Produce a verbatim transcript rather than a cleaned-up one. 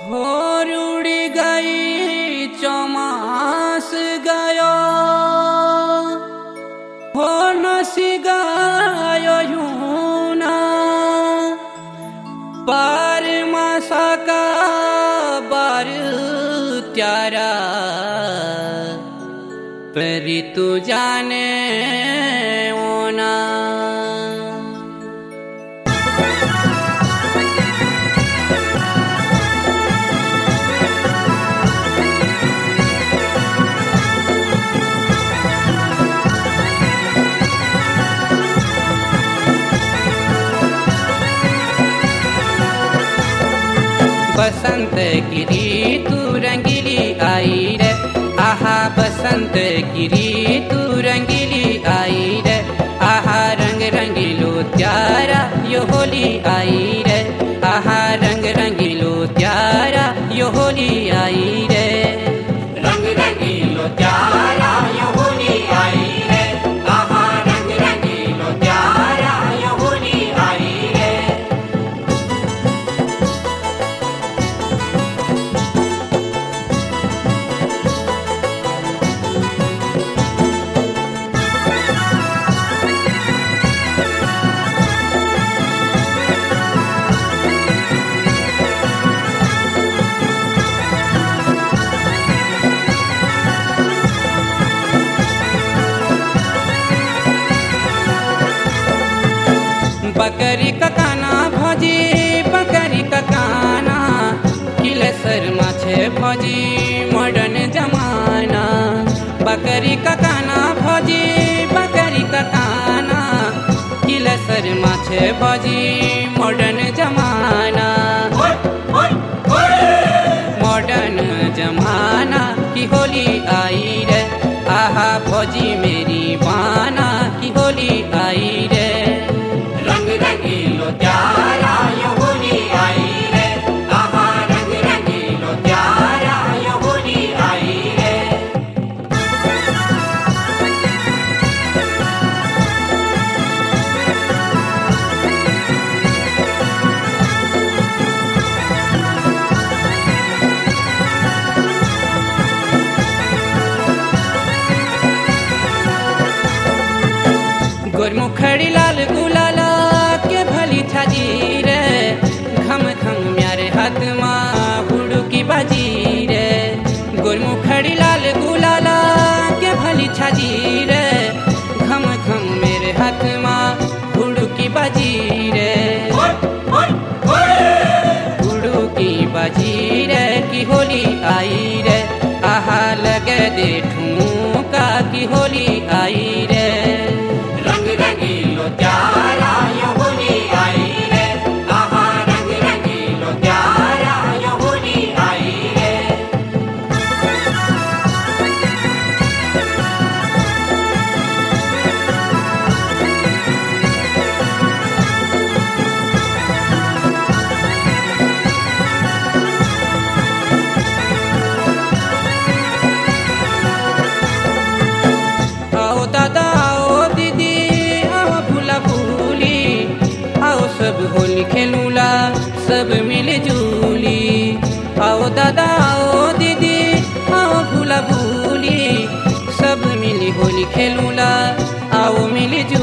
हो रुड़ी गई चौमास गयो हो नसी गयो यूना पार मासा का बार त्यारा पर तू जाने ओना बसंत की ऋतु रंगीली आई रे आहा बसंत की ऋतु रंगीली आई रे आहा रंग रंगीलो प्यारा यो होली आई रे आहा रंग रंगीलो प्यारा यो होली आई रे रंग रंगीलो प्यारा यो होली आई रे आहा रंग रंगीलो प्यारा यो होली आई रे बकरी का काना भौजी बकरी का काना किलेसर माछे भौजी मॉडर्न जमाना बकरी का काना भौजी बकरी का काना किलेसर माछे भौजी मॉडर्न जमाना मॉडर्न जमाना की होली आई रे आहा भौजी मेरी बाना की होली आई रे रंग रंगीलो प्यारा यो होली आई रे आहा रंग रंगीलो प्यारा यो होली आई रे गोरमुखड़ी लाल गुलाला के भली छाजी रे घम घम म्यारे हाथ मा हुड़ू की बाजी रे गोरमुखड़ी लाल गुलाला के भली छाजी रे घम घम मेरे हाथ मा हुड़ू की बाजी रे हुड़ू की बाजी रे की होली आई रे आहा लगे दे ठुमका की होली आई रे रंग रंगीलो प्यारा यो होली आई रे आहा रंग रंगीलो प्यारा यो होली आई रे आओ दादा आओ दीदी आओ भूला भूली आओ सब होली खेलूला सब मिली जुली आओ दादा आओ दीदी आओ भूला भूली सब मिली होली खेलूला आओ मिली जुली